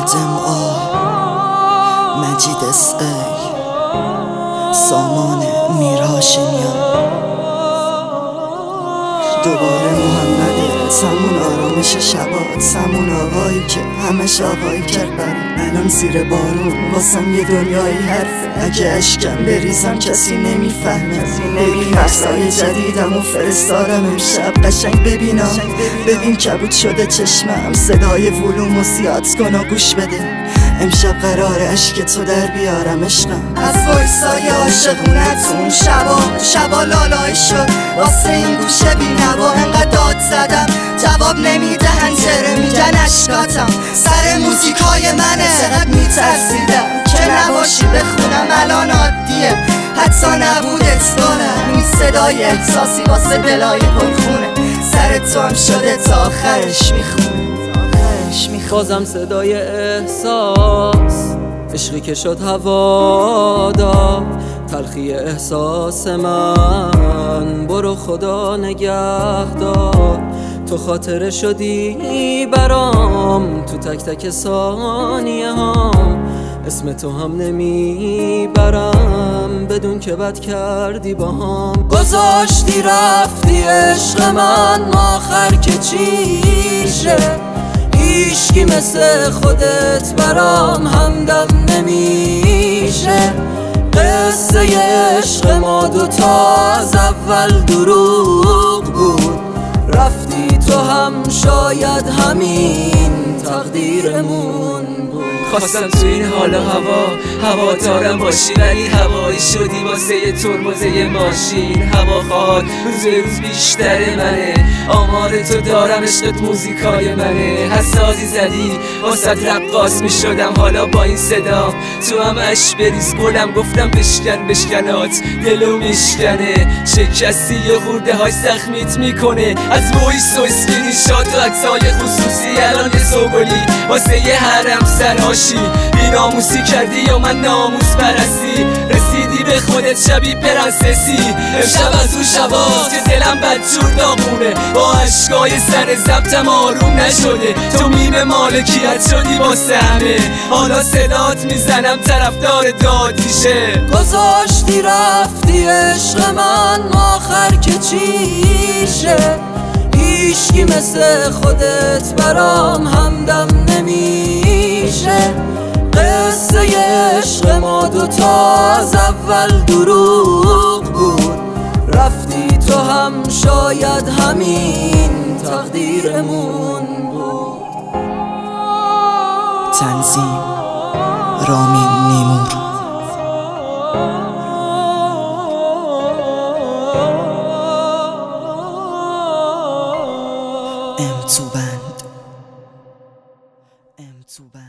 آدم مجید سامان میرهاشمیان. دوباره محمد سمون آرامش شبات، سمون آقایی که همش آقایی کرد برام. الان زیر بارون واسم یه دنیایی حرفه، اگه اشکم بریزم کسی نمیفهمه. ببین عکسای جدیدم و فرستادم امشب، قشنگ ببین کبود شده چشمم. صدای ولومو زیاد کن و گوش بده، امشب قراره عشق تو در بیارم عشقم. از وایسای عاشقونتون شبا لالای شد واسه این گوشه بی نوا. انقدر داد زدم جواب نمیدهن، چره میگن اشکاتم سر موزیکای منه. چقدر میترسیدم که نباشی بخونم، الان عادیه حتی نبودت دارم. این صدای احساسی واسه دلای پرخونه، سر تو هم شده تا آخرش میخونه. بازم صدای احساس، عشقی که شد هوادار، تلخی احساس من. برو خدا نگهدار، تو خاطره شدی برام تو تک تک ثانیه ها. اسم تو هم نمیبرم بدون که بد کردی با هم. گذاشتی رفتی عشق من، آخر که چیشه؟ هیچکی مثل خودت برام همدم نمیشه. قصه عشق ما دوتا از اول دروغ بود، رفتی تو هم شاید همین تقدیرمون بود. خواستم تو این حال و هوا دارم باشی، ولی هوایی شدی واسه ترمزه ماشین. هوا خواد روز بیشتر منه، آمار تو دارم عشقت موزیکای منه. حسازی زدی واسه رقاص می شدم، حالا با این صدا تو هم اش بریز گلم. گفتم بشکنات دلو میشکنه، شکستی یه خورده های زخمیت میکنه. از وایس و اسکرین شات و عکسای خصوصی، الان یه سوگلی واسه یه حرم سراشی. بی ناموسی کردی یا من ناموس پرستی، رسیدی به خودت شبی پرنسسی. امشب از اون شباست که دلم بدجور داغونه، با عشقای سر ضبطم آروم نشده. تو میم مالکیت شدی واسه همه، حالا صدات میزنم طرفدار دادیشه. گذاشتی رفتی عشق من، آخر که چیشه؟ هیچکی مثل خودت برام همدم نمیشه. قصه عشق ما دوتا از اول دروغ بود، رفتی تو هم شاید همین تقدیرمون بود. تنظیم رامین نیمور. M2 Band.